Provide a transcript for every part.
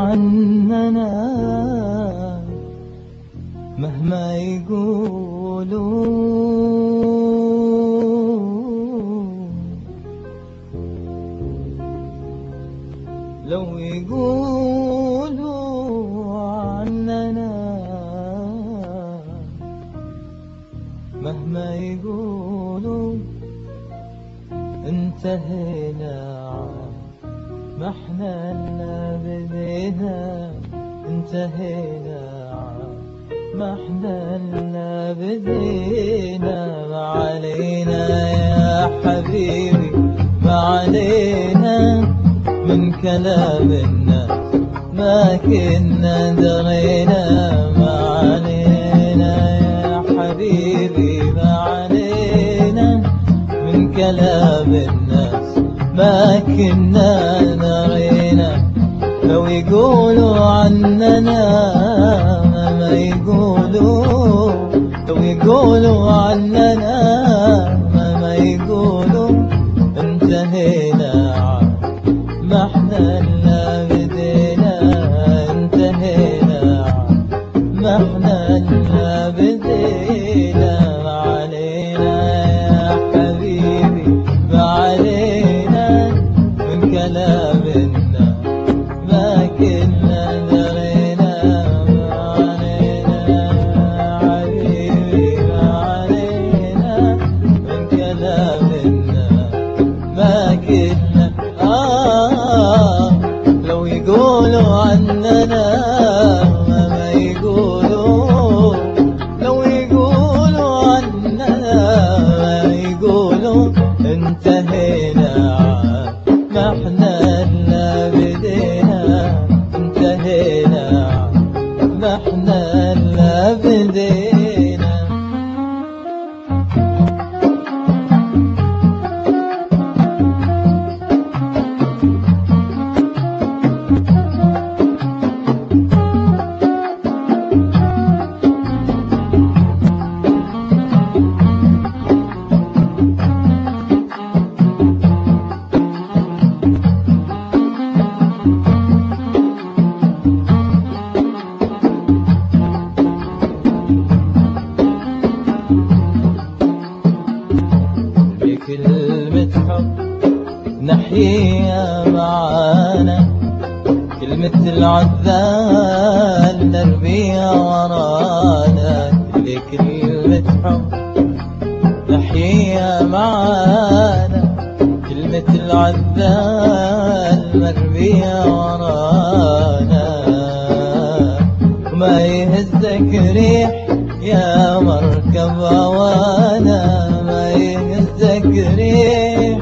عننا مهما يقولوا، لو يقولوا عننا مهما يقولوا انتهينا، ما احنا اللي بدينا انتهينا، ما احنا اللي بدينا. ما علينا يا حبيبي ما علينا من كلام الناس، ما كنا درينا. ما علينا يا حبيبي ما علينا من كلام الناس، ما كنا درينا. لو يقولوا عننا ما يقولوا، لو يقولوا عننا ما يقولوا انتهينا، ما احنا اللي بدينا انتهينا، ما احنا اللي بدينا. ما علينا يا حبيبي ما علينا من كلام الناس، ما كنا درينا. ما علينا يا حبيبي ما علينا من كلام الناس، ما كنا لو يقولوا عننا ما يقولوا، لو يقولوا عننا ما يقولوا انتهينا، ما احنا اللي بدينا انتهينا، ما احنا اللي بدينا. كلمة حب نحييها معانا، كلمة العذال نرميها ورانا. كلمة حب نحييها معانا، كلمة العذال نرميها ورانا. وما يهزك ريح يا مركب هوانا، ما يهزك ريح،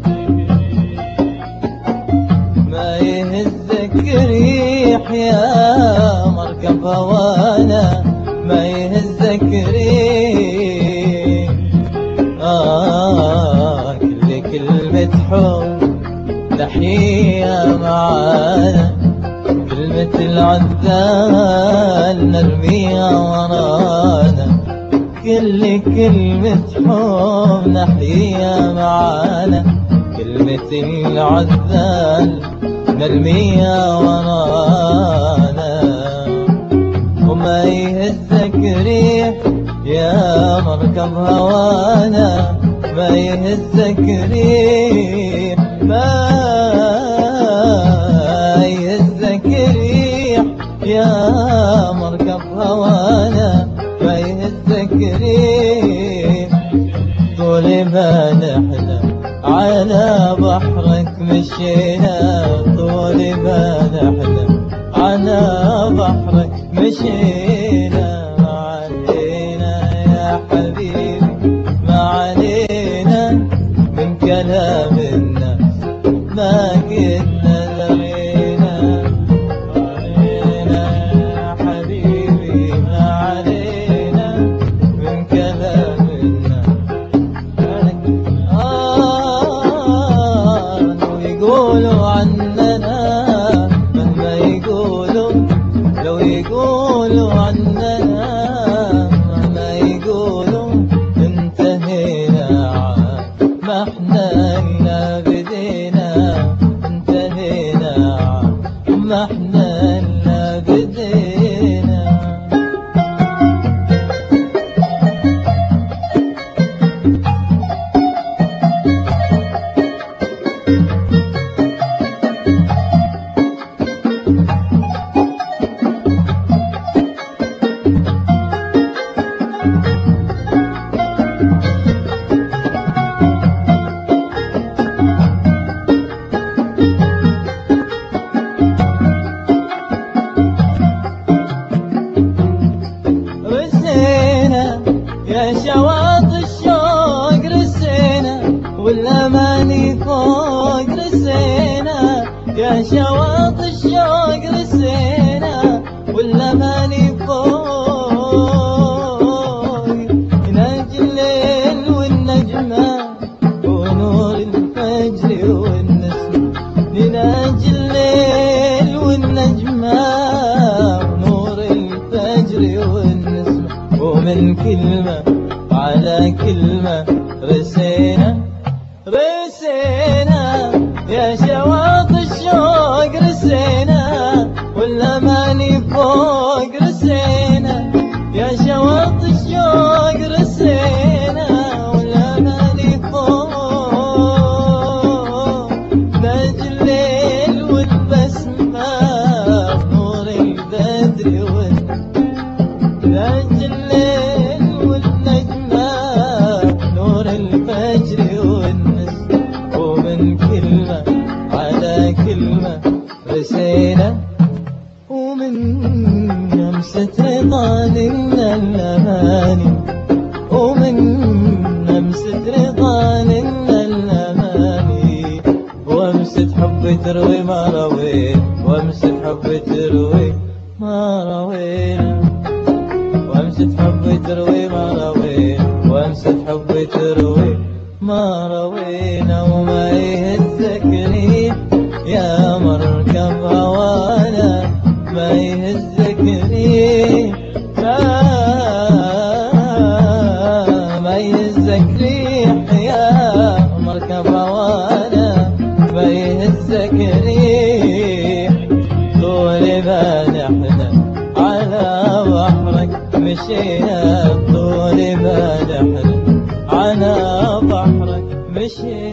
ما يهزك ريح يا مركب هوانا، ما يهزك ريح. كل كلمة حب نحييها معانا، كلمة العذال نرميها ورانا. كل كلمة حب نحييها معانا، كلمة العذال نرميها ورانا. وما يهزك ريح يا مركب هوانا، ما يهزك ريح، ما يهزك ريح يا مركب هوانا، ما يهزك ريح. طول ما نحن على بحرك مشينا، طول ما نحن على بحرك مشينا. ما علينا يا حبيبي ما علينا من كلام الناس، ما كنا درينا. ما علينا يا حبيبي ما علينا من كلام الناس. لو يقولوا عننا مهما يقولوا، لو يقولوا عننا مهما يقولوا انتهينا، ما احنا اللي بدينا انتهينا، ما احنا مراوينا ومن همسة رضا لنا الأماني، ومن همسة رضا لنا الأماني، وامسة حب تروي ما روينا، وامسة حب تروي ما روينا، وامسة حب تروي ما روينا، وامسة حب تروي ما روينا. وما يهزك ريح يا مركب هوانا، ما يهزك ريح، ما يهزك ريح يا مركب هوانا، ما يهزك ريح. طول ما نحن على بحرك مشينا، طول ما نحن على بحرك مشينا.